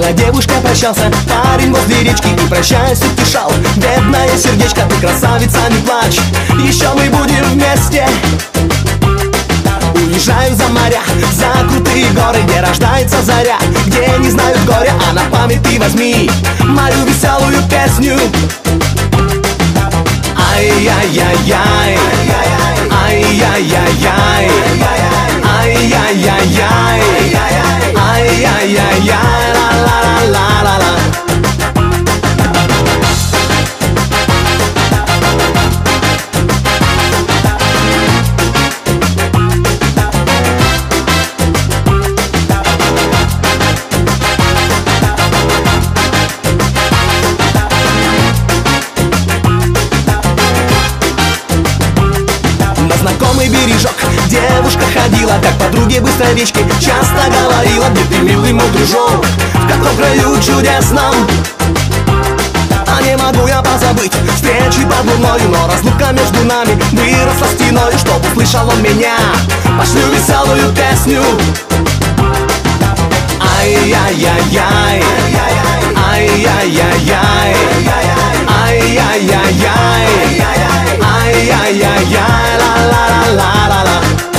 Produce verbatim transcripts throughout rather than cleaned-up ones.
Милая девушка прощался, парень возле речки, и прощаясь утешал: бедное сердечко, ты красавица, не плачь, еще мы будем вместе. Уезжаю за моря, за крутые горы, где рождается заря, где не знают горя, а на память ты возьми мою веселую песню. Ай-яй-яй-яй, ай-яй-яй-яй, ай-яй-яй-яй, ай-яй-яй-яй, ла-ла-ла-ла-ла-ла. Знакомый бережок девушка ходила, как подруге быстрой речки, часто говорила: где ты, милый мой дружок, в каком краю чудесном. А не могу я позабыть встречи под луною, но разлука между нами выросла стеною. Чтоб услышал он меня, пошлю веселую песню. Ай-яй-яй-яй, ай-яй-яй-яй, ай-яй-яй-яй, ай-яй-яй-яй, ла-ла-ла-ла-ла-ла.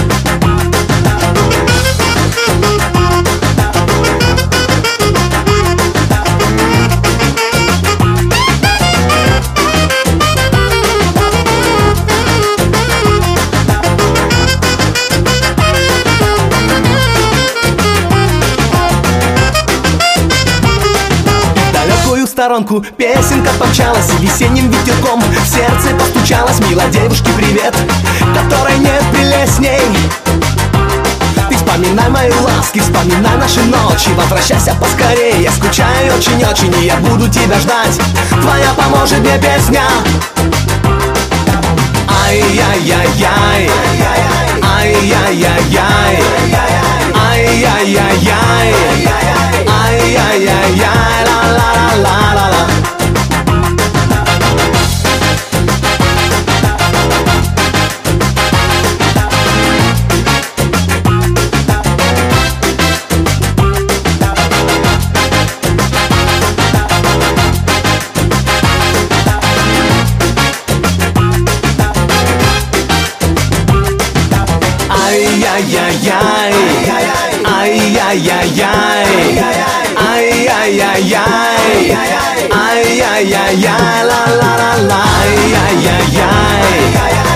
Сторонку песенка помчалась, и весенним ветерком в сердце постучалась. Милой девушке привет, которой нет прелестней. Ты вспоминай мои ласки, вспоминай наши ночи, возвращайся поскорее, я скучаю очень-очень, и я буду тебя ждать. Твоя поможет мне песня. Ай-яй-яй-яй, ай-яй-яй-яй, ай-яй-яй-яй, ай-яй-яй-яй, ла-ла-ла-ла-ла. Ай-яй-яй-яй, ай-яй-яй-яй, ай-яй-яй-яй, ай-яй-яй-яй, ла-ла-ла-ла. Ай-яй-яй-яй,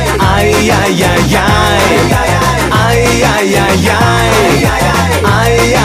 ай-яй-яй-яй, ай-яй-яй-яй, ай-яй-яй-яй.